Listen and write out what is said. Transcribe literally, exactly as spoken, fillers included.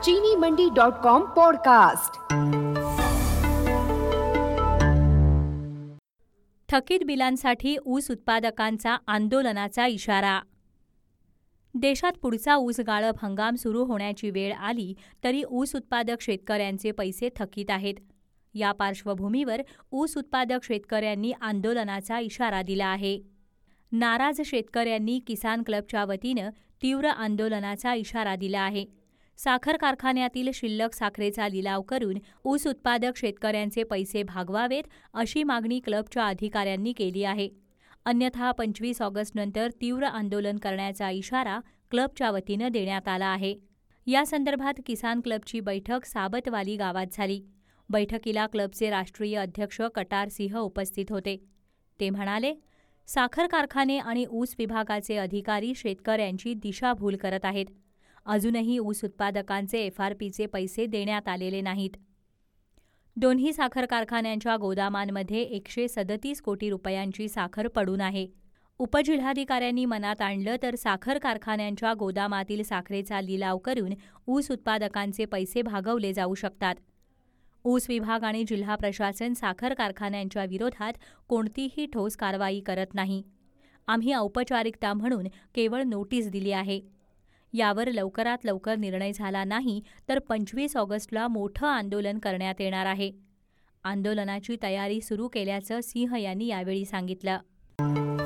चीनी मंडी dot com podcast. थकीत बिलांसाठी ऊस उत्पादकांचा आंदोलनाचा इशारा। देशात पुढचा ऊस गाळप हंगाम सुरू होण्याची वेळ आली तरी ऊस उत्पादक शेतकऱ्यांचे पैसे थकीत आहेत। या पार्श्वभूमीवर ऊस उत्पादक शेतकऱ्यांनी आंदोलनाचा इशारा दिला आहे। नाराज शेतकऱ्यांनी किसान क्लबच्या वतीनं तीव्र आंदोलनाचा इशारा दिला आहे। साखर कारखान्यातील शिल्लक साखरेचा लिलाव करून ऊस उत्पादक शेतकऱ्यांचे पैसे भागवावेत अशी मागणी क्लबच्या अधिकाऱ्यांनी केली आहे। अन्यथा पंचवीस ऑगस्टनंतर तीव्र आंदोलन करण्याचा इशारा क्लबच्या वतीनं देण्यात आला आहे। या संदर्भात किसान क्लबची बैठक साबतवाली गावात झाली। बैठकीला क्लबचे राष्ट्रीय अध्यक्ष कटार सिंह उपस्थित होते। ते म्हणाले, साखर कारखाने आणि ऊस विभागाचे अधिकारी शेतकऱ्यांची दिशाभूल करत आहेत। अजूनही ऊस उत्पादकांचे एफ आर पीचे पैसे देण्यात आलेले नाहीत। दोन्ही साखर कारखान्यांच्या गोदामांमध्ये एकशे सदतीस कोटी रुपयांची साखर पडून आहे। उपजिल्हाधिकाऱ्यांनी मनात आणलं तर साखर कारखान्यांच्या गोदामातील साखरेचा लिलाव करून ऊस उत्पादकांचे पैसे भागवले जाऊ शकतात। ऊस विभाग आणि जिल्हा प्रशासन साखर कारखान्यांच्या विरोधात कोणतीही ठोस कारवाई करत नाही। आम्ही औपचारिकता म्हणून केवळ नोटीस दिली आहे। यावर लवकरात लवकर निर्णय झाला नाही तर पंचवीस ऑगस्टला मोठं आंदोलन करण्यात येणार आहे। आंदोलनाची तयारी सुरू केल्याचं सिंह यांनी यावेळी सांगितलं।